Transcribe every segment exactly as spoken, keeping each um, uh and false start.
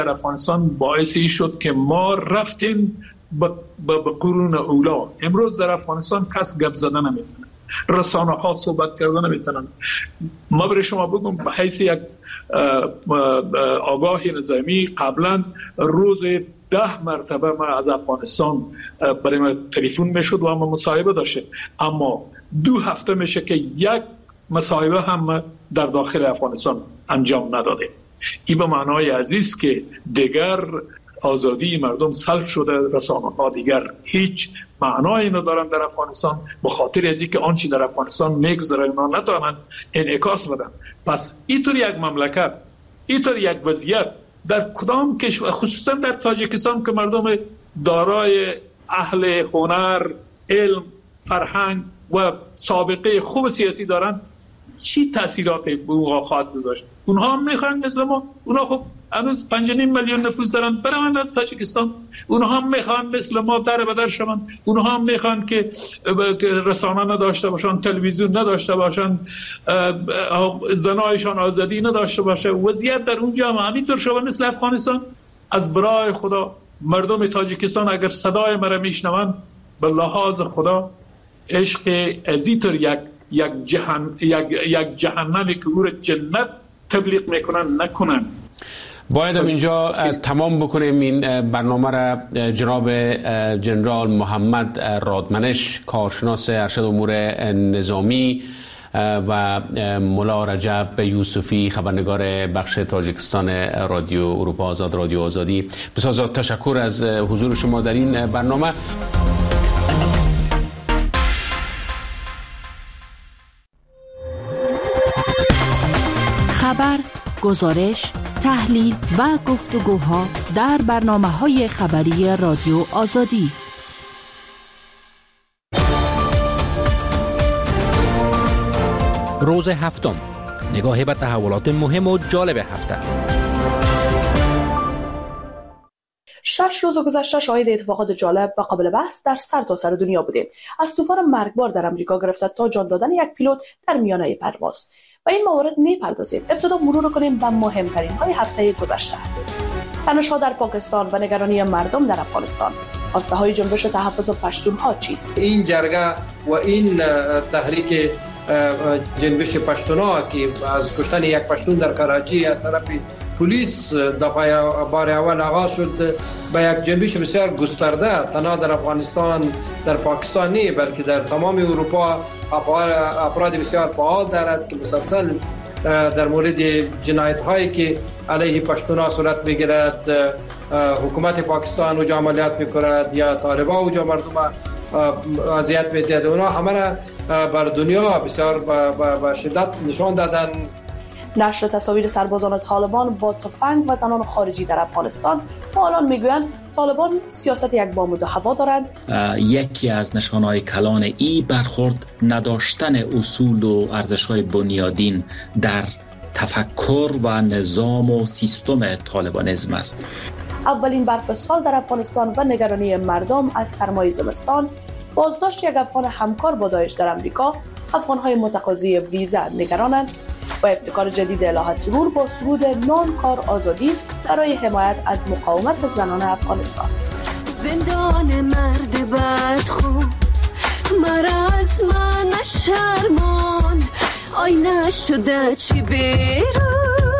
در افغانستان باعثی شد که ما رفتیم به قرون اولا. امروز در افغانستان کس گپ زدن نمیتونه، رسانه ها صحبت کردن نمیتونن. ما برای شما بگم به حیث یک آگاه نظامی قبلا روز ده مرتبه ما از افغانستان برای ما تلفن میشد و ما مصاحبه داشتیم، اما دو هفته میشه که یک مصاحبه هم در داخل افغانستان انجام نداده. این به معنای عزیز که دیگر آزادی مردم سلب شده، رسانه ها دیگر هیچ معنایی ندارن در افغانستان، به خاطر از اینکه آنچه در افغانستان میگذره اونا نتوانند انعکاس بدن. پس اینطور یک مملکت، اینطور یک وضعیت در کدام کشور، خصوصا در تاجیکستان که مردم دارای اهل هنر، علم، فرهنگ و سابقه خوب سیاسی دارن، چی تاثیراتی به اونها خواهد گذاشت؟ اونها هم میخوان مثل ما، اونها خب هنوز پنج و نیم میلیون نفوس دارن، برون از تاجیکستان. اونها هم میخوان مثل ما در بدر شون، اونها هم میخوان که رسانه نداشته باشن، تلویزیون نداشته باشن، زنایشان آزادی نداشته باشه. وضعیت در اونجا هم همینطور شده مثل افغانستان. از برای خدا مردم تاجیکستان اگر صدای مرا میشنون، به لحاظ خدا عشق ازیطور یک یک جهان یک یک جهنمی که او را جنت تبلیغ میکنن نکنن. باید هم اینجا تمام بکنیم این برنامه را. جناب جنرال محمد رادمنش، کارشناس ارشد امور نظامی، و ملا رجب یوسفی، خبرنگار بخش تاجیکستان رادیو اروپا آزاد، رادیو آزادی، بسیار زیاد تشکر از حضور شما در این برنامه. خبر، گزارش، تحلیل و گفتگوها در برنامه‌های خبری رادیو آزادی. روز هفتم، نگاه به تحولات مهم و جالب هفته. شش روز گذشته شاهد اتفاقات جالب و قابل بحث در سرتاسر سر دنیا بودیم. از طوفان مرگبار در امریکا گرفته تا جان دادن یک پیلوت در میانه پرواز. و این موارد میپردازیم. ابتدا مرور کنیم به مهمترین های هفته گذشته. تنش‌ها در پاکستان و نگرانی مردم در افغانستان. خواسته های جنبش تحفظ پشتونها چیست؟ این جرگه و این تحریک جنبش پشتونها که از کشتن یک پشتون در کراچی از طرف پلیس دفعه بار اول آغاز شد، به یک جنبش بسیار گسترده تنها در افغانستان، در پاکستان نه بلکه در تمام اروپا افراد بسیار فعال دارد که مسلسل در مورد جنایت هایی که علیه پشتونها صورت میگیرد حکومت پاکستان و عملیات میکند یا طالبان و مردم اذیت می‌دهند، اونا همه را بر دنیا بسیار با شدت نشان دادن. نشر تصاویر سربازان طالبان با تفنگ و زنان خارجی در افغانستان. فعالان میگویند طالبان سیاست یک بام دو هوا دارند. یکی از نشانه‌های کلان ای برخورد نداشتن اصول و ارزش‌های بنیادین در تفکر و نظام و سیستم طالبانیسم است. اولین برف سال در افغانستان و نگرانی مردم از سرمای زمستان. بازداشت یک افغان همکار با داعش در امریکا. افغان‌های متقاضی ویزا نگرانند. و ابتکار جدید الهه سرور با سرود نان کار آزادی برای حمایت از مقاومت زنان افغانستان. زندان مرد بدخو مرز من شرمان آینه شده چی بیرو.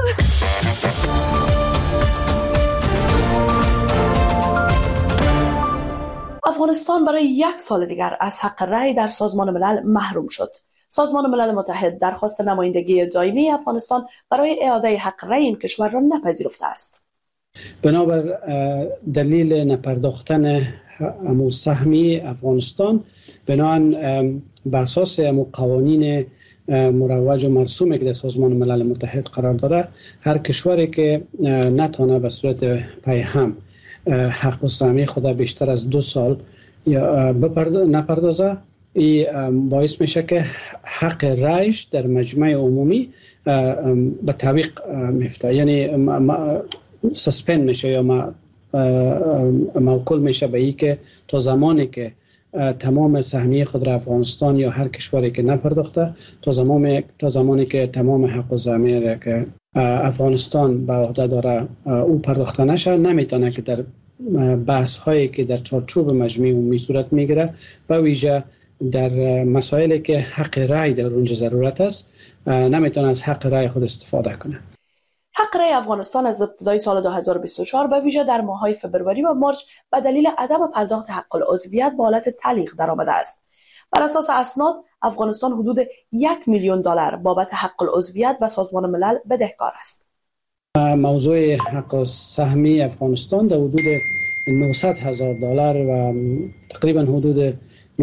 افغانستان برای یک سال دیگر از حق رأی در سازمان ملل محروم شد. سازمان ملل متحد درخواست نمایندگی دائمی افغانستان برای اعاده حق رأی این کشور را نپذیرفته است. بنابر دلیل نپرداختن امو سهمی افغانستان بنابراین بر اساس قوانین مروج و مرسومی که در سازمان ملل متحد قرار داره، هر کشوری که نتونه به صورت پیهم حق سهمی خود بیشتر از دو سال یا نپردازه، این باعث میشه که حق رایش در مجمع عمومی به تعویق میفته، یعنی سسپند میشه یا موکول میشه به این که تا زمانی که تمام سهمیه خود را افغانستان یا هر کشوری که نپرداخته، تا زمانی تا زمانی که تمام حق و ضمیر که افغانستان به عهده داره او پرداخته نشه، نمیتونه که در بحث هایی که در چارچوب مجمع عمومی صورت میگیره به ویژه در مسائلی که حق رای در اونجا ضرورت است نمیتونه از حق رای خود استفاده کنه. حق رای افغانستان از ابتدای سال دو هزار و بیست و چهار به ویژه در ماه‌های فوریه و مارس به دلیل عدم پرداخت حق العضویت به حالت تعلیق درآمده است. بر اساس اسناد افغانستان حدود یک میلیون دلار بابت حق العضویت به سازمان ملل بدهکار است. موضوع حق سهمی افغانستان در حدود نهصد هزار دلار و تقریبا حدود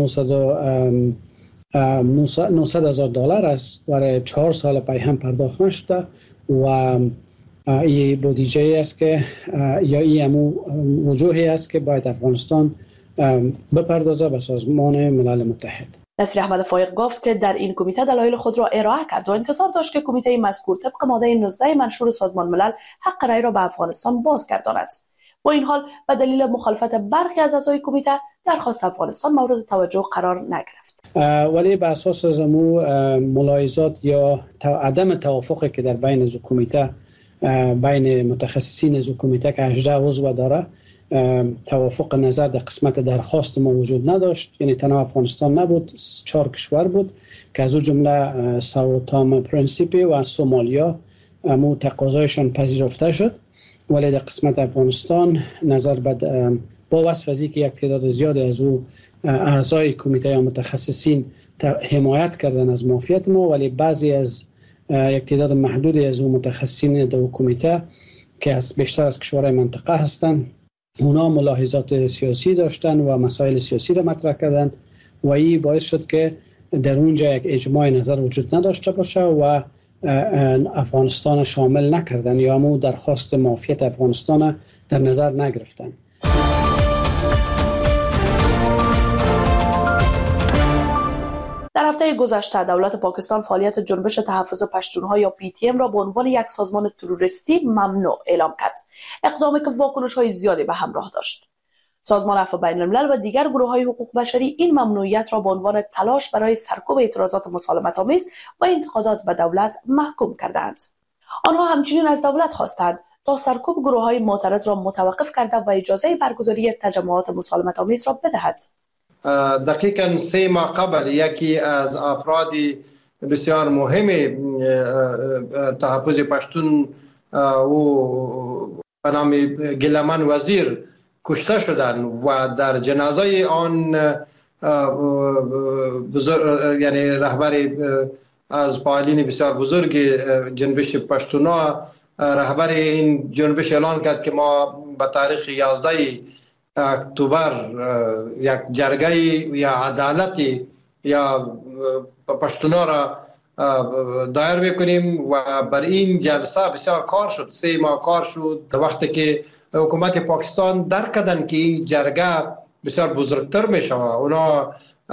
نهصد هزار دلار است برای چهار سال پای هم پرداخت نشده و این بودجه است که یا این امو وجوهی است که باید افغانستان بپردازه به سازمان ملل متحد. نصیر احمد فایق گفت که در این کمیته دلایل خود را ارائه کرد و انتظار داشت که کمیته مذکور طبق ماده نوزده منشور سازمان ملل حق رای را به افغانستان بازگرداند. با این حال به دلیل مخالفت برخی از اعضای کمیته درخواست افغانستان مورد توجه قرار نگرفت. ولی به اساس زمو ملاحظات یا عدم توافقی که در بین از کمیته بین متخصصین از کمیته که هجده عضو داره توافق نظر در قسمت درخواست ما وجود نداشت، یعنی تنها افغانستان نبود، چهار کشور بود که از او جمله ساو تام پرنسیپی و سومالیا مو تقاضایشان پذیرفته شد، ولی در قسمت افغانستان نظر به با وصف از اینکه یک تعداد زیادی از او اعضای کمیته یا متخصصین حمایت کردن از معافیت ما، ولی بعضی از یک تعداد محدودی از او متخصصین در کمیته که از بیشتر از کشورهای منطقه هستند اونا ملاحظات سیاسی داشتن و مسائل سیاسی را مطرح کردن و این باعث شد که در اونجا یک اجماع نظر وجود نداشته باشه و افغانستان شامل نکردن یا مو درخواست معافیت افغانستان در نظر نگرفتن. در هفته گذشته دولت پاکستان فعالیت جنبش تحفظ پشتونها یا پی تی ام را به عنوان یک سازمان تروریستی ممنوع اعلام کرد. اقدامی که واکنش‌های زیادی به همراه داشت. سازمان عفو بین الملل و دیگر گروه‌های حقوق بشری این ممنوعیت را به عنوان تلاش برای سرکوب اعتراضات مسالمت‌آمیز و انتقادات به دولت محکوم کردند. آنها همچنین از دولت خواستند تا سرکوب گروه‌های معترض را متوقف کرده و اجازه برگزاری تجمعات مسالمت‌آمیز را بدهد. دقیقاً سه ماه قبل یکی از افراد بسیار مهم تحفظ پشتون و به نام گلمن وزیر کشته شدند و در جنازه آن بزرگ یعنی رهبر از فعالین بسیار بزرگ جنبش پشتونا رهبر این جنبش اعلان کرد که ما به تاریخ یازده اکتبر یک جرگه یا عدالتی یا پشتونا را دایر میکنیم و بر این جلسه بسیار کار شد، سه ماه کار شد. وقتی که حکومت پاکستان درک کردن که این جرگه بسیار بزرگتر میشه اونا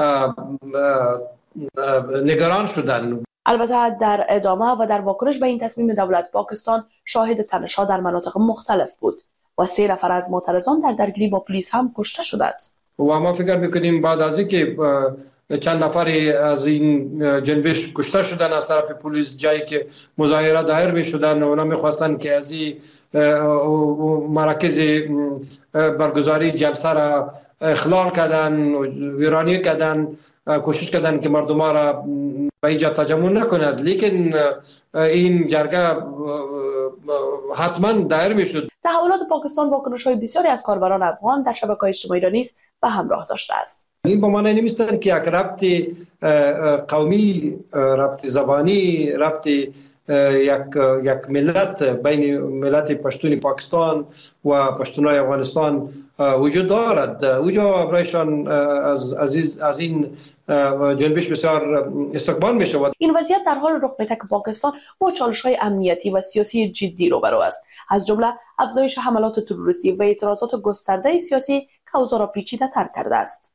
نگران شدن. البته در ادامه و در واکنش به این تصمیم دولت پاکستان شاهد تنش‌ها در مناطق مختلف بود و سه نفر از معترضان در درگیری با پلیس هم کشته شدند. و ما فکر میکنیم بعد از اینکه چند نفر از این جنبش کشته شدن از طرف پلیس جایی که مظاهره دایر میشدن اونا میخواستن که از این مراکز برگزاری جلسه را اخلال کردن و ویرانی کردن، کوشش کردن که مردم را به اینجا تجمع نکند، لیکن این جرگه حتما دایر میشد. تحولات پاکستان واکنش‌های بسیاری از کاربران افغان در شبکه‌های اجتماعی را نیز به همراه داشته است. این به معنی نمی‌است که یک ربط قومی، ربط زبانی، ربط یک یک ملت بین ملت پشتون پاکستان و پشتونای افغانستان وجود دارد. اوجا برایشان از عزیز از این جنبش بسیار استقبال می شود. این وضعیت در حال رخ می‌دهد که پاکستان با چالش‌های امنیتی و سیاسی جدی روبرو است، از جمله افزایش حملات تروریستی و اعتراضات گسترده سیاسی که اوضاع را پیچیده‌تر کرده است.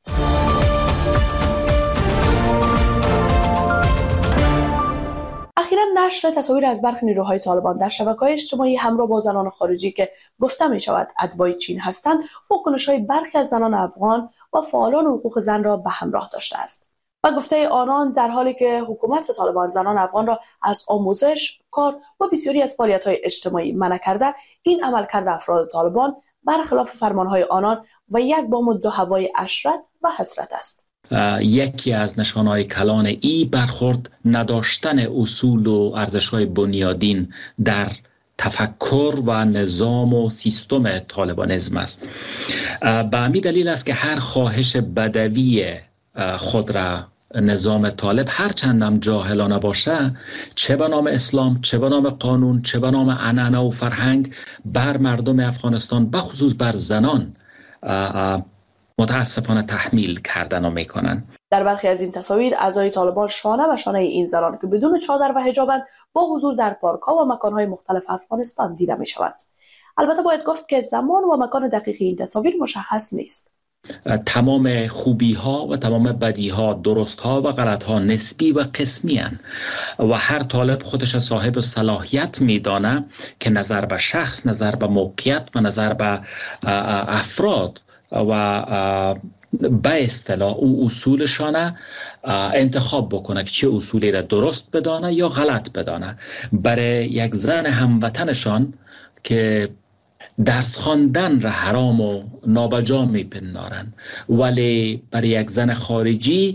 اخیراً نشر تصاویر از برخی نیروهای طالبان در شبکه‌های اجتماعی همراه با زنان خارجی که گفته می‌شود اتباع چین هستند، واکنش‌های برخی از زنان افغان و فعالان حقوق زن را به همراه داشته است. و گفته آنان در حالی که حکومت طالبان زنان افغان را از آموزش، کار و بسیاری از فعالیت‌های اجتماعی منع کرده، این عملکرد افراد طالبان برخلاف فرمانهای آنان و یک بام و دو هوای عشرت و حسرت است. یکی از نشانهای کلان ای برخورد نداشتن اصول و ارزش‌های بنیادین در تفکر و نظام و سیستم طالبانیسم است. به همین دلیل است که هر خواهش بدوی خود را نظام طالب هر چندم جاهلانه باشه، چه به نام اسلام، چه به نام قانون، چه به نام عنعنه و فرهنگ، بر مردم افغانستان بخصوص بر زنان متاسفانه تحمیل کردن و میکنن. در برخی از این تصاویر اعضای طالبان شانه به شانه این زنان که بدون چادر و حجابند با حضور در پارک‌ها و مکان‌های مختلف افغانستان دیده می‌شوند. البته باید گفت که زمان و مکان دقیق این تصاویر مشخص نیست. تمام خوبی ها و تمام بدی ها، درست ها و غلط ها نسبی و قسمی هن و هر طالب خودش صاحب صلاحیت میدانه که نظر به شخص، نظر به موقعیت و نظر به افراد و به اصطلاح او اصولشانه انتخاب بکنه که چه اصولی را درست بدانه یا غلط بدانه. برای یک زن هموطنشان که درس خواندن را حرام و نابجا میپندارن، ولی برای یک زن خارجی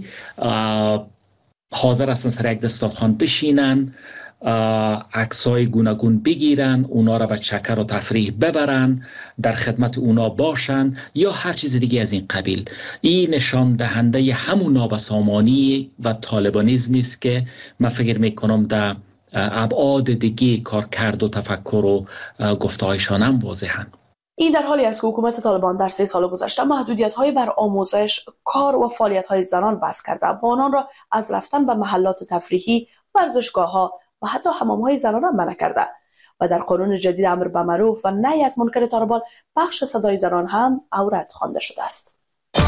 حاضر هستن سر یک دسترخوان بشینن، عکسای گوناگون بگیرن، اونا را به چکر و تفریح ببرن، در خدمت اونا باشن یا هر چیز دیگه از این قبیل. این نشان دهنده همون نابسامانی و طالبانیزمی است که من فکر میکنم در ابعاد دیگه کار کرد و تفکر و گفتهایشان هم واضحن. این در حالی است که حکومت طالبان در سه سال گذشته محدودیت‌های بر آموزش، کار و فعالیت‌های زنان وضع کرده و آنان را از رفتن به محلات تفریحی، ورزشگاه‌ها و حتی حمام‌های زنانه منع کرده و در قانون جدید امر به معروف و نهی از منکر طالبان بخش صدای زنان هم عورت خوانده شده است.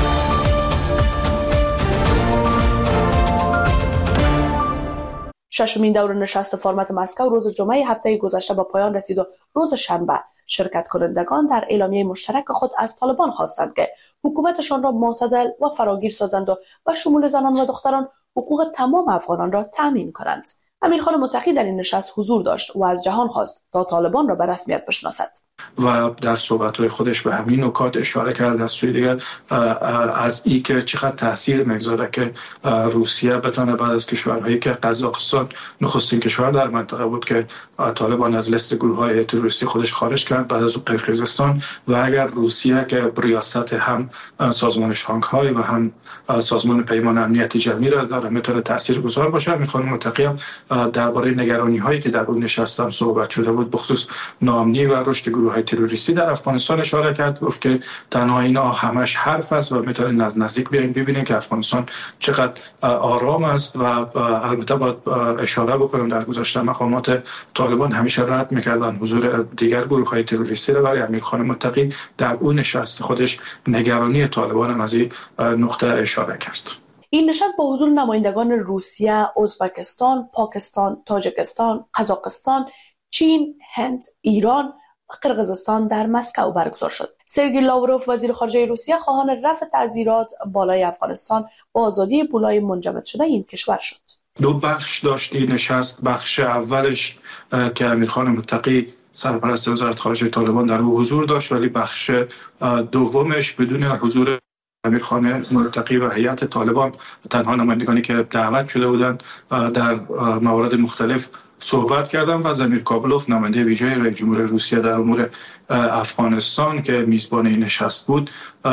ششمین دور نشست فرمت مسکو روز جمعه هفته گذشته به پایان رسید و روز شنبه شرکت کنندگان در اعلامیه مشترک خود از طالبان خواستند که حکومتشان را معتدل و فراگیر سازند و به شمول زنان و دختران حقوق تمام افغانان را تامین کنند. امیرخان متقی در این نشست حضور داشت و از جهان خواست تا طالبان را به رسمیت بشناسد و در صحبت‌های خودش به همین نکات اشاره کرد. از سوی دیگر از این که چقدر تاثیر میگذاره که روسیه بتونه بعد از کشورهایی که قزاقستان نخستین کشور در منطقه بود که طالبان از لیست گروه‌های تروریستی خودش خارج کرد، بعد از اون قرقیزستان، و اگر روسیه که ریاست هم سازمان شانگهای و هم سازمان پیمان امنیت جمعی را داره میتونه تاثیرگذار باشه. امیرخان متقی درباره نگرانی‌هایی که در اون نشست هم صحبت شده بود بخصوص ناامنی و رشد گروه‌های تروریستی در افغانستان اشاره کرد. گفت که تنها اینا همش حرف است و میتونید از نزدیک بیاین ببینید که افغانستان چقدر آرام است و البته باید اشاره بکنم در گذشته مقامات طالبان همیشه رد میکردن حضور دیگر گروه‌های تروریستی را، ولی امیرخان متقی در اون نشست خودش نگرانی طالبان هم از این نقطه اشاره کرد. این نشست با حضور نمایندگان روسیه، ازبکستان، پاکستان، تاجیکستان، قزاقستان، چین، هند، ایران و قرقیزستان در مسکو برگزار شد. سرگئی لاوروف وزیر خارجه روسیه خواهان رفع تعزیرات بالای افغانستان با آزادی پولای منجمد شده این کشور شد. دو بخش داشت این نشست. بخش اولش که امیرخان متقی سرپرست وزارت خارجه طالبان در او حضور داشت، ولی بخش دومش بدون حضور امیرخان متقی و هیئت طالبان، تنها نمایندگانی که دعوت شده بودند در موارد مختلف صحبت کردم و زمیر کابلوف نماینده ویژه رئیس جمهور روسیه در امور افغانستان که میزبان این نشست بود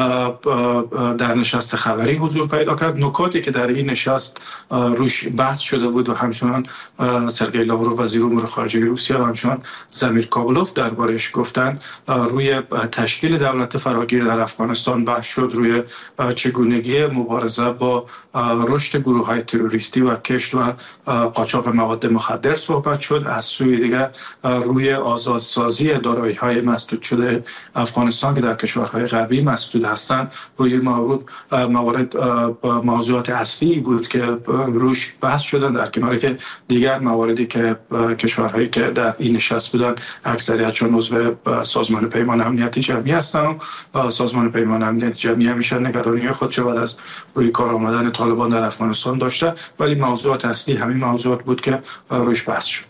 در نشست خبری حضور پیدا کرد. نکاتی که در این نشست روش بحث شده بود و همچنان سرگئی لاوروف وزیر امور خارجه روسیه و همچنان زمیر کابلوف دربارش گفتند، روی تشکیل دولت فراگیر در افغانستان بحث شد، روی چگونگی مبارزه با رشد گروه‌های تروریستی و کشت و قاچاق مواد مخدر صحبت صحبت شد، از سوی دیگر روی آزادسازی دارایی‌های مسدود شده افغانستان که در کشورهای غربی مسدود هستند، روی موارد موارد موضوعات اصلی بود که روش بحث شدن، در کناری که دیگر مواردی که کشورهایی که در این نشست بودن اکثریتشون عضو سازمان پیمان امنیت جمعی هستن و سازمان پیمان امنیت جمعی همیشه نگرانی خودش بعد از روی کار آمدن طالبان در افغانستان داشته، ولی موضوعات اصلی همین موضوعات بود که روش بحث شد.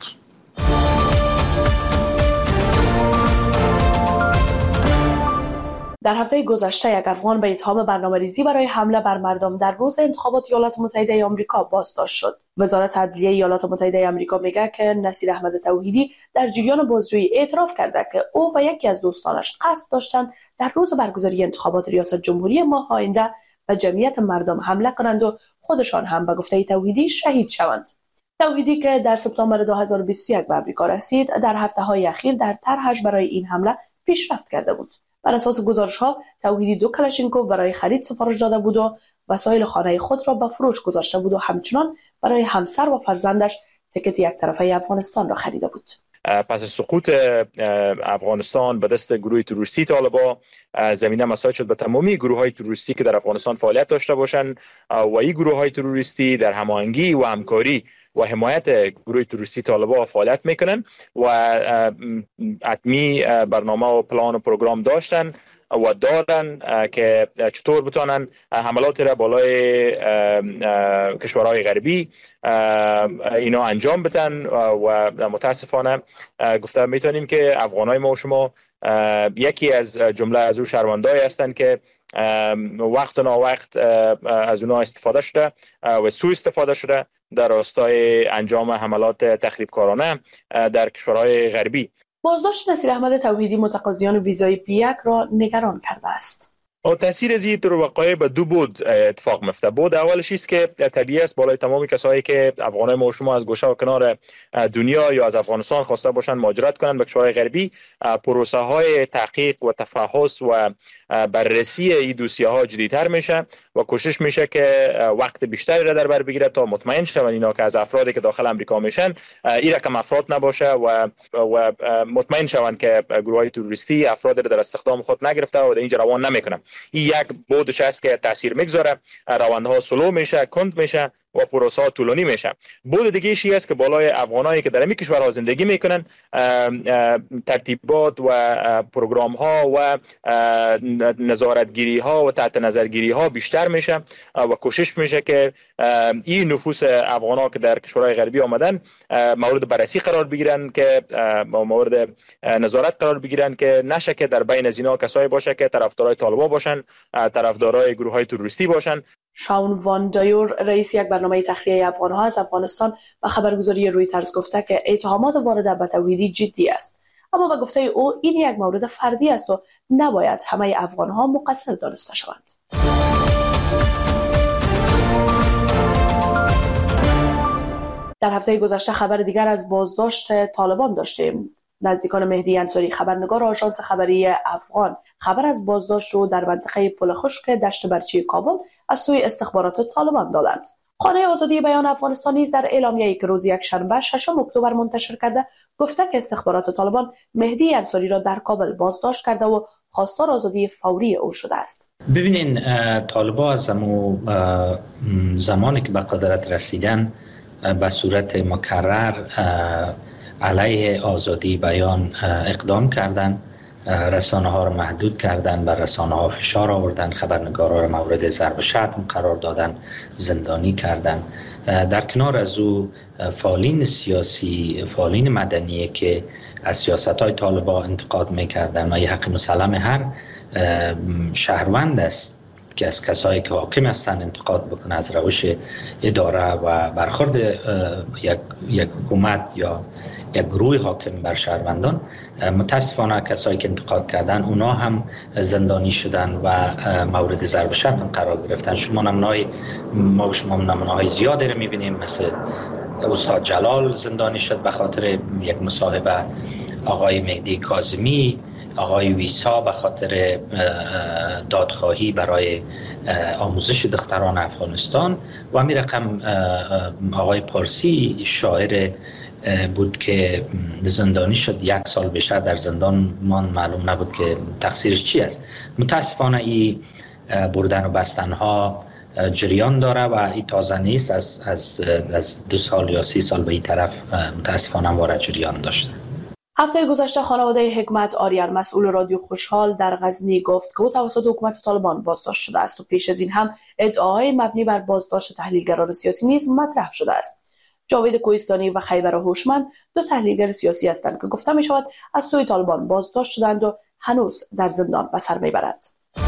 در هفته گذشته یک افغان به اتهام برنامه‌ریزی برای حمله بر مردم در روز انتخابات ایالات متحده آمریکا بازداشت شد. وزارت عدلیه ایالات متحده آمریکا میگه که نصیر احمد توحیدی در جریان بازجویی اعتراف کرده که او و یکی از دوستانش قصد داشتند در روز برگزاری انتخابات ریاست جمهوری ماه آینده به جمعیت مردم حمله کنند و خودشان هم به گفته توحیدی شهید شوند. توحیدی که در سپتامبر دو هزار و بیست و یک به آمریکا رسید، در هفته‌های اخیر در طرحش برای این حمله پیشرفت کرده بود. بر اساس گزارش‌ها توحیدی دو کلاشینکوف برای خرید سفارش داده بود و وسایل خانه خود را به فروش گذاشته بود و همچنان برای همسر و فرزندش تیکت یک طرفه افغانستان را خریده بود. پس از سقوط افغانستان به دست گروه تروریستی طالبان زمینه مساعد شد به تمامی گروه‌های تروریستی که در افغانستان فعالیت داشته باشند و این گروه‌های تروریستی در هماهنگی و همکاری و حمایت گروه تروریستی طالبان فعالیت میکنن و حتمی برنامه و پلان و پروگرام داشتن و دارن که چطور بتونن حملات را بالای کشورهای غربی اینا انجام بدن و متاسفانه گفته میتونیم که افغانای ما و شما یکی از جمله از او شهروندایی هستند که وقت نا وقت از اونها استفاده شده و سوء استفاده شده در راستای انجام حملات تخریبکارانه در کشورهای غربی. بازداشت نصیر احمد توحیدی متقاضیان ویزای پی یک را نگران کرده است. و تاثیر از این وقایع به دو بود اتفاق میفته. بود اولش است که طبیعی است بالای تمام کسایی که افغانای ما و شما از گوشه و کنار دنیا یا از افغانستان خواسته باشن مهاجرت کنن به کشورهای غربی، پروسه های تحقیق و تفحص و بررسی این دوسیه ها جدی‌تر میشه و کوشش میشه که وقت بیشتری را در بر بگیره تا مطمئن شون اینا که از افرادی که داخل امریکا میشن این رقم افراد نباشه و و مطمئن شون که گروهای تروریستی افراد را در استخدام خود نگرفته و در اینجا روان نمیکنن. این یک بودش است که تاثیر میگذاره، روندها سلو میشه، کند میشه و پروسه ها طولانی میشه. بود دیگه ایشی است که بالای افغانایی که در این کشورها زندگی میکنن ترتیبات و پروگرام ها و نظارتگیری ها و تحت نظرگیری ها بیشتر میشه و کوشش میشه که این نفوس افغانا که در کشورهای غربی آمدن مورد بررسی قرار بگیرن که مورد نظارت قرار بگیرن که نشه که در بین از اینا کسایی باشه که طرفدارای طالبان باشن، طرفدارای گروه های تروریستی باشن. شاون وان دایور رئیس یک برنامه تخلیه افغان‌ها از افغانستان و خبرگزاری رویترز گفته که اتهامات وارده به توحیدی جدی است، اما به گفته او این یک مورد فردی است و نباید همه افغان‌ها مقصر دانسته شوند. در هفته گذشته خبر دیگر از بازداشت طالبان داشتیم. نزدیکان مهدی انصاری خبرنگار آژانس خبری افغان خبر از بازداشت رو در منطقه پل خشک دشت برچی کابل از سوی استخبارات طالبان دادند. خانه آزادی بیان افغانستان نیز در اعلامیه‌ای که روز یکشنبه ششم اکتبر منتشر کرده گفته که استخبارات طالبان مهدی انصاری را در کابل بازداشت کرده و خواستار آزادی فوری او شده است. ببینین طالبان از زمانی که به قدرت رسیدن به صورت مکرر علیه آزادی بیان اقدام کردند، رسانه ها را محدود کردند، بر رسانه ها فشار آوردند، خبرنگارا را مورد ضرب شتم قرار دادند، زندانی کردند. در کنار از او فعالین سیاسی، فعالین مدنی که از سیاست های طالبان انتقاد میکردند و یه حق مسلم هر شهروند است که از کسایی که حاکم هستند انتقاد بکنه از روش اداره و برخورد یک یک حکومت یا یک گروه حاکم بر شهروندان. متاسفانه کسایی که انتقاد کردن اونا هم زندانی شدن و مورد ضرب شتم قرار گرفتن. شما نمونه‌های ما و شما نمونه‌های زیادی رو می‌بینیم، مثل استاد جلال زندانی شد به خاطر یک مصاحبه، آقای مهدی کاظمی، آقای ویسا به خاطر دادخواهی برای آموزش دختران افغانستان و همین رقم آقای پارسی شاعر بود که زندانی شد، یک سال بیشتر در زندان مان، معلوم نبود که تقصیرش چی است. متاسفانه این بردن و بستن ها جریان داره و این تازه نیست، از از از دو سال یا سی سال به این طرف متاسفانه وارد جریان داشته. هفته گذشته خانواده حکمت آریان مسئول رادیو خوشحال در غزنی گفت که او توسط حکومت طالبان بازداشت شده است و پیش از این هم ادعاهای مبنی بر بازداشت تحلیلگران سیاسی نیز مطرح شده است. جاوید کوهستانی و خیبر هوشمند دو تحلیلگر سیاسی هستند که گفته می شود از سوی طالبان بازداشت شدند و هنوز در زندان به سر میبرند.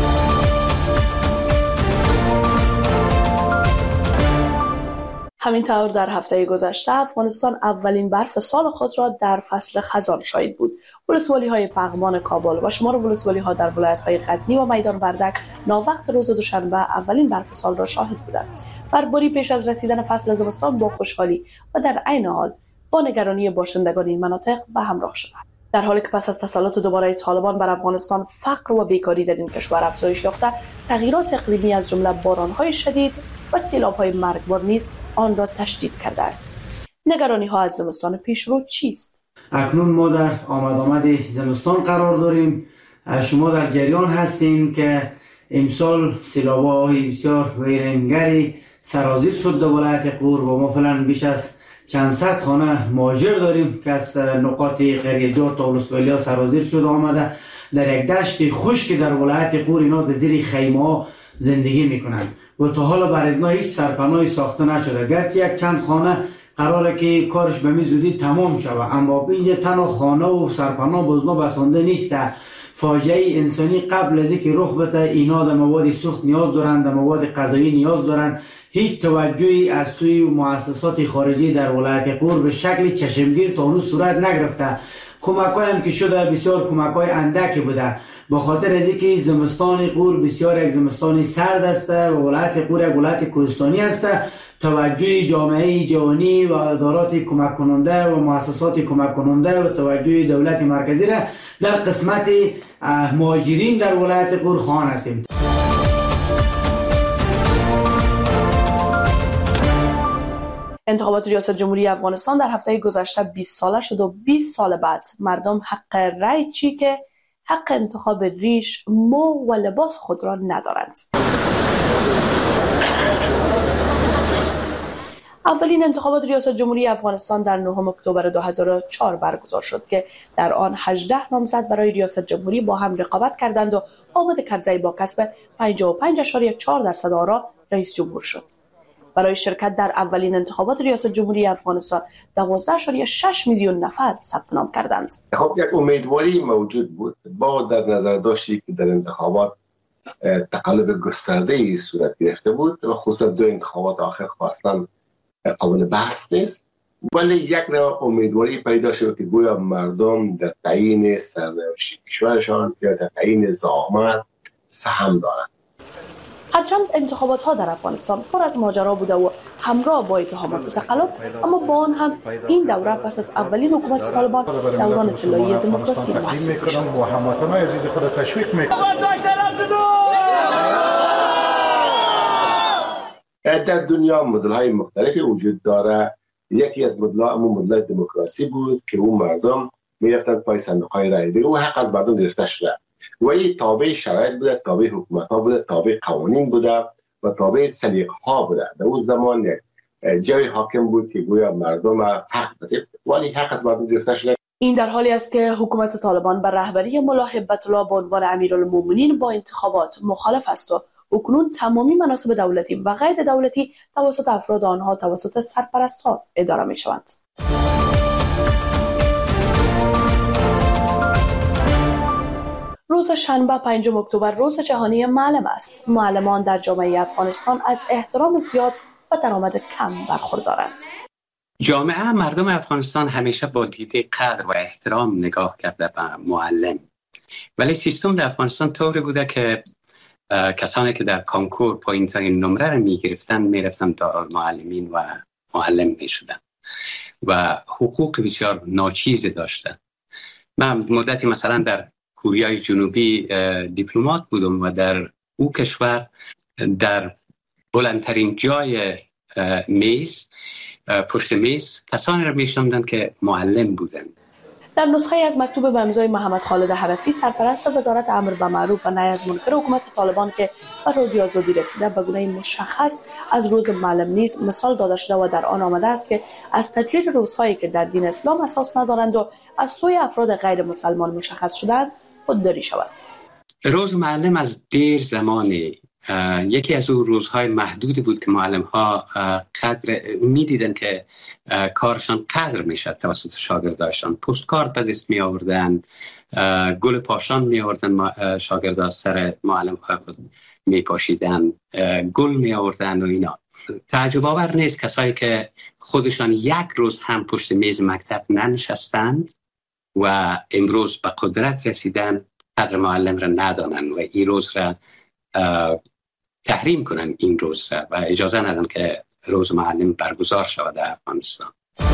همینطور در هفته گذشته افغانستان اولین برف سال خود را در فصل خزان شاهد بود. ولسوالی‌های پغمان کابل و شمار ولسوالی‌ها در ولایت‌های غزنی و میدان وردک ناوقت روز دوشنبه اولین برف سال را شاهد بودند. برفباری پیش از رسیدن فصل زمستان با خوشحالی و در عین حال با نگرانی باشندگان این مناطق به همراه شد. در حالی که پس از تسلط دوباره طالبان بر افغانستان فقر و بیکاری در این کشور افزایش یافته، تغییرات اقلیمی از جمله باران‌های شدید و سیلاب‌های مرگبار نیز آن را تشدید کرده است. نگرانی‌ها از زمستان پیشرو چیست؟ اکنون ما در آمد آمد زمستان قرار داریم. شما در جریان هستین که امسال سیلاب‌های بسیار ویرانگری سرازیر شد در ولایت غور و ما فعلا بیش از چند صد خانه مهاجر داریم که از نقاط قریه‌جات تا ولسوالی‌ها سرازیر شده آمده. در یک دشت خشک در ولایت غور اینا در زیر خیمه‌ها زندگی میکنن و تا حالا بر ازنا هیچ سرپناهی ساخته نشده، گرچه یک چند خانه قراره که کارش به می زودی تمام شود، اما اینجا تنها خانه و سرپناه بازنا بسانده نیست. فاجعه انسانی قبل از اینکه رخ بده، اینا در مواد سوخت نیاز دارند، در مواد غذایی نیاز دارند. هیچ توجهی از سوی مؤسسات خارجی در ولایت غور به شکل چشمگیر تا اون صورت نگرفته. کمک‌های هم که شده بسیار کمک‌های اندکی بوده، به خاطر از اینکه زمستان غور بسیار یک زمستان سرد است و ولایت غور یک ولایت کوهستانی است. توجه جامعه جهانی و ادارات کمک کننده و مؤسسات کمک کننده و توجه دولت مرکزی را در قسمت مهاجرین در ولایت غور خواهان هستیم. انتخابات ریاست جمهوری افغانستان در هفته گذشته بیست ساله شد و بیست سال بعد مردم حق رأی چی که حق انتخاب ریش، مو و لباس خود را ندارند. اولین انتخابات ریاست جمهوری افغانستان در نهم اکتبر دو هزار و چهار برگزار شد که در آن هجده نامزد برای ریاست جمهوری با هم رقابت کردند و حامد کرزی با کسب پنجاه و پنج اشاریه چهار درصد آرا رئیس جمهور شد. برای شرکت در اولین انتخابات ریاست جمهوری افغانستان دوازده اشاریه شش میلیون نفر ثبت نام کردند. خب یک امیدواری موجود بود با در نظر داشتی که در انتخابات تقلب گسترده‌ای صورت گرفته بود و خصوصا دو انتخابات آخر اصلا قابل بحث نیست، ولی یک نوع امیدواری پیدا شد که گویا مردم در تعیین سرنوشت کشورشان یا در تعیین زعامت سهم دارند. هرچند انتخابات ها در افغانستان پر از ماجرا بوده و همراه با اتهامات تقلب، اما با آن هم این دوره پس از اولین حکومت طالبان دوران طلایی دموکراسی محسوب می‌شد. با هموطنان عزیز خود تشویق می‌کنم. در دنیا مدل‌های مختلفی وجود داره. یکی از مدل‌ها همون مدل دموکراسی بود که اون مردم می‌رفتن پای صندوق‌های رای دهی و حق از مردم گرفته شده و این تابع شرایط بوده، تابع حکومت‌ها بوده، تابع قوانین بوده و تابع سلیقه‌ها بوده. در اون زمان یک جای حاکم بود که گویا مردم حق داشت ولی حق از مردم گرفته شده. این در حالی است که حکومت طالبان بر رهبری ملا هیبت الله به عنوان امیرالمومنین با انتخابات مخالف است و اکنون تمامی مناصب دولتی و غیر دولتی توسط افراد آنها توسط سرپرست‌ها اداره می‌شوند. روز شنبه پنجم اکتبر روز جهانی معلم است. معلمان در جامعه افغانستان از احترام زیاد و درآمد کم برخوردارند. جامعه مردم افغانستان همیشه با دیده قدر و احترام نگاه کرده به معلم، ولی سیستم در افغانستان طوری بوده که کسانی که در کانکور پایین‌ترین نمره را می‌گرفتن می‌رفتن دارالمعلمین و معلم می‌شدن و حقوق بسیار ناچیزی داشتن. من مدتی مثلا در کره جنوبی دیپلمات بودم و در او کشور در بلندترین جای میز پشت میز کسانی را میشناختند که معلم بودند. در نسخه از مکتوب به امضای محمد خالد حرفی سرپرست وزارت امر به معروف و نهی از منکر حکومت طالبان که به رادیو آزادی رسیده به گونه مشخص از روز معلم نیز مثال داده شده و در آن آمده است که از تجلیل روزهایی که در دین اسلام اساس ندارند و از سوی افراد غیر مسلمان مشخص شدند خودداری شود. روز معلم از دیر زمانی یکی از اون روزهای محدودی بود که معلم ها قدر میدیدن که کارشان قدر میشد توسط شاگرداشان. پست کارت به دست می آوردن، گل پاشان می آوردن، شاگردا سر معلم ها خود می پاشیدن، گل می آوردن و اینا. تعجب آور نیست کسایی که خودشان یک روز هم پشت میز مکتب ننشستند و امروز به قدرت رسیدن قدر معلم را ندانند و این روز را تحریم کنن این روز را و اجازه ندن که روز معلم برگزار شود در افغانستان.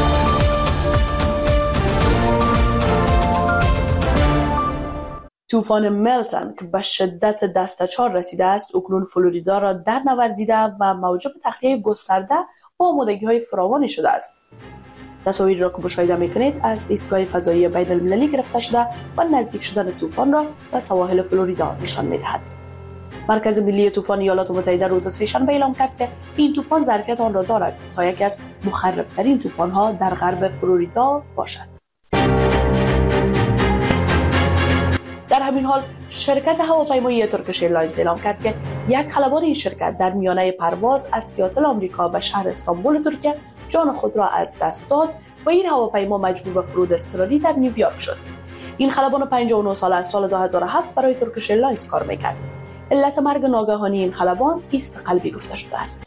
طوفان میلتن که به شدت دسته چهار رسیده است اکنون فلوریدا را در نوردیده و موجب تخلیه گسترده و آمادگی‌های فراوانی شده است. تصاویری را که مشاهده می‌کنید از ایستگاه فضایی بین المللی گرفته شده و نزدیک شدن طوفان را به سواحل فلوریدا نشان می‌دهد. مرکز ملی طوفان ایالات متحده روز سه‌شنبه اعلام کرد که این طوفان ظرفیت آن را دارد تا یکی از مخرب‌ترین طوفان‌ها در غرب فلوریدا باشد. در همین حال شرکت هواپیمایی ترکیش ایرلاینز اعلام کرد که یک خلبان این شرکت در میانه پرواز از سیاتل آمریکا به شهر استانبول ترکیه جان خود را از دست داد و این هواپیما مجبور به فرود اضطراری در نیویورک شد. این خلبان پنجاه و نه ساله از سال دو هزار و هفت برای ترکیش ایرلاینز کار می‌کرد. علت مرگ ناگهانی این خلبان ایست قلبی گفته شده است.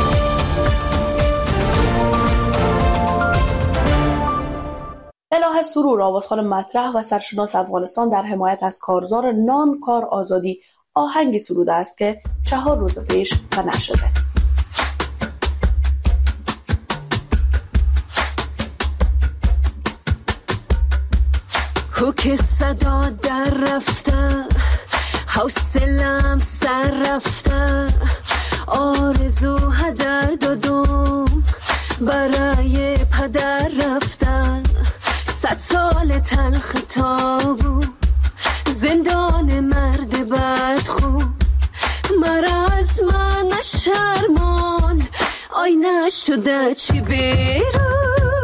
الهه سرور آوازخوان مطرح و سرشناس افغانستان در حمایت از کارزار نان کار آزادی آهنگی سروده است که چهار روز پیش به نشر رسید. حک صدا در رفته حوصلم سر رفته آرزو هدر دادم برای پدر رفتن صد سال تلخ تابو زندان مرد بدخو مرا از من شرمان آینه شده چی بیرو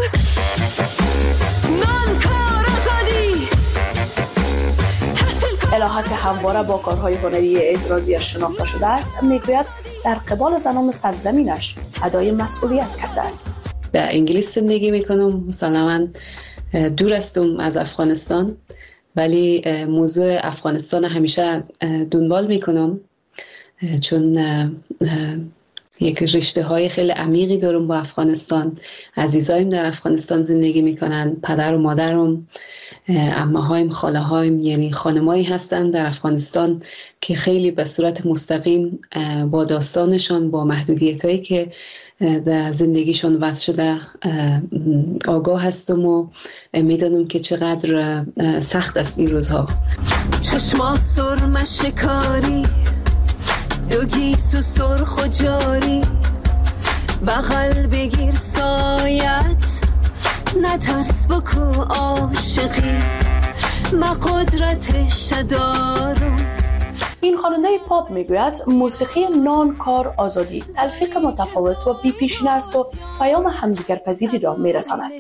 الهه که همواره با کارهای هنری اعتراضی شناخته شده است میگوید در قبال زنان سرزمینش ادای مسئولیت کرده است. در انگلیس زندگی میکنم، مسلماً دور هستم از افغانستان ولی موضوع افغانستان همیشه دنبال میکنم چون یک رشته های خیلی عمیقی دارم با افغانستان. عزیزایم در افغانستان زندگی میکنن، پدر و مادرم، عمه‌هایم، خاله‌هایم، یعنی خانمایی هستند در افغانستان که خیلی به صورت مستقیم با داستانشان، با محدودیت‌هایی که در زندگیشان وضع شده آگاه هستم و میدانم که چقدر سخت است این روزها. چشما سرم شکاری دو گیسو سرخ و جاری بغل بگیر سایت نترس بکو عاشقی ما قدرتش دارم. این خواننده پاپ میگوید موسیقی نان کار آزادی تلفیق متفاوت و بی پیشینه است و پیام همدیگر پذیری را میرساند.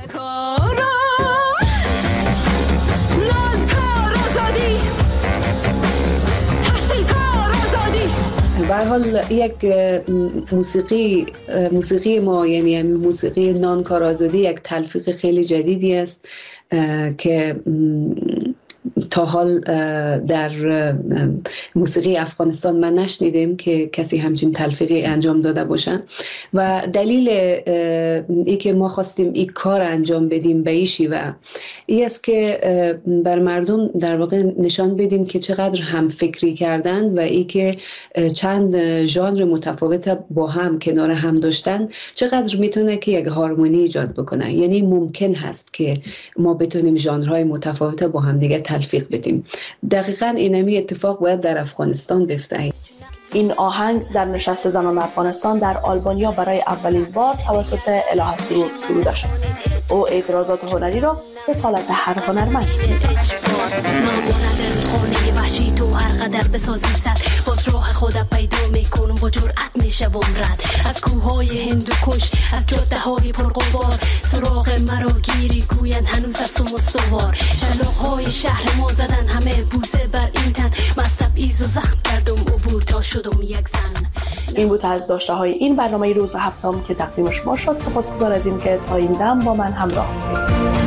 به هر حال یک موسیقی موسیقی ما یعنی موسیقی نان کار آزادی یک تلفیق خیلی جدیدی است که تا حال در موسیقی افغانستان من نشنیدم که کسی همچین تلفیقی انجام داده باشن و دلیل ای که ما خواستیم این کار انجام بدیم به این شیوه ای است که بر مردم در واقع نشان بدیم که چقدر هم فکری کردند و ای که چند ژانر متفاوت با هم کنار هم داشتن چقدر میتونه که یک هارمونی ایجاد بکنه. یعنی ممکن هست که ما بتونیم ژانرهای متفاوت با هم دیگه تلفیق بدیم. دقیقاً اینمی اتفاق باید در افغانستان بیفته. این آهنگ در نشست زنان افغانستان در آلبانیا برای اولین بار توسط الهه سرور سروده شد. او اعتراضات هنری را به سالت هر هنرمند خانه وحشی تو هر قدر بسازی سد باز راه خود پیدا میکنم با جرأت میشوم رد از کوههای هندوکش از جاده های پرغبار سراغ مرا گیری گویند هنوز از سم استوار شلاق های شهر ما زدن همه بوسه بر این تن مصب ایز و زخم کردم عبور تا شدم یک زن. این بود از داشته های این برنامه روز هفتم که تقدیم شما شد. سپاسگزار از این که تا این دم با من همراه بودید.